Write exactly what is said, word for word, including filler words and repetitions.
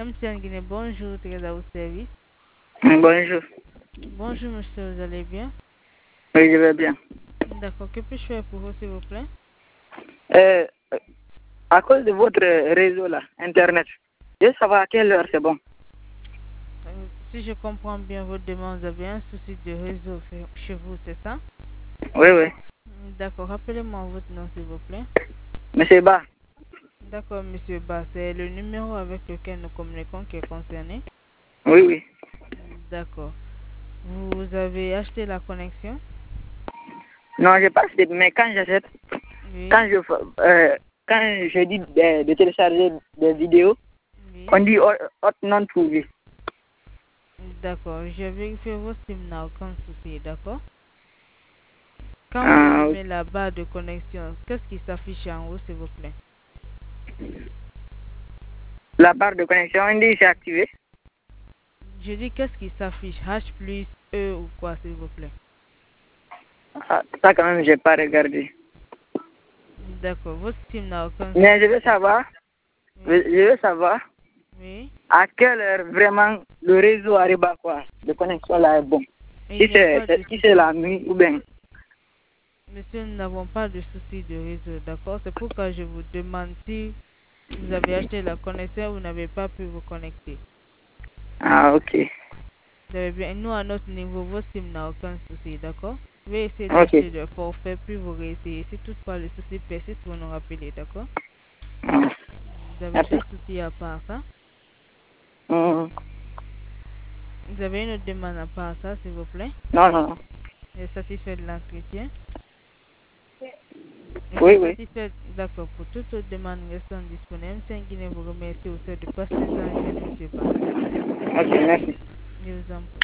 M T N Guinée, bonjour, très à vos services. Bonjour. Bonjour, monsieur, vous allez bien? Oui, je vais bien. D'accord, que puis-je faire pour vous, s'il vous plaît? Euh, à cause de votre réseau là, Internet, je veux savoir à quelle heure c'est bon. Euh, si je comprends bien votre demande, vous avez un souci de réseau fait- chez vous, c'est ça? Oui, oui. D'accord, rappelez-moi votre nom, s'il vous plaît. Monsieur Ba. D'accord, monsieur Ba, c'est le numéro avec lequel nous communiquons qui est concerné. Oui, oui. D'accord. Vous avez acheté la connexion? Non, je passe, mais quand j'achète, Oui, quand je euh, quand je dis de, de télécharger des vidéos, oui. on dit hot hot non trouvé. D'accord, je vérifie vos SIM n'a aucun souci, d'accord? Quand vous Ah, allumez la barre de connexion, qu'est-ce qui s'affiche en haut, s'il vous plaît? la barre de connexion, on dit c'est activé. Je dis qu'est-ce qui s'affiche, H plus E ou quoi, s'il vous plaît? Ah, ça quand même, j'ai pas regardé. D'accord, votre SIM n'a aucun Mais je souci. veux savoir, je Oui, veux savoir oui. à quelle heure vraiment le réseau arrive à quoi, de connexion là est bon. Il Si n'y a c'est pas de si c'est souci. la nuit ou bien. Monsieur, nous n'avons pas de souci de réseau, d'accord? C'est pourquoi je vous demande si vous avez acheté la connexion ou vous n'avez pas pu vous connecter. Ah, ok. Vous avez bien, nous, à notre niveau, votre SIM n'a aucun souci, d'accord? Je vais essayer Ok. d'acheter le forfait, puis vous réessayez. Si toutefois le souci persiste, vous nous rappelez, d'accord? Ah, Vous avez merci. d'autres soucis à part ça? Mhm. Vous avez une autre demande à part ça, s'il vous plaît? Non, non, non. Vous êtes satisfait de l'entretien? Vous Oui, êtes oui. satisfait? D'accord. Pour toute autre demande restant disponible, c'est Guinée vous remercie au sein de passer en journée, monsieur Ba. Ok, merci. Je vous en prie.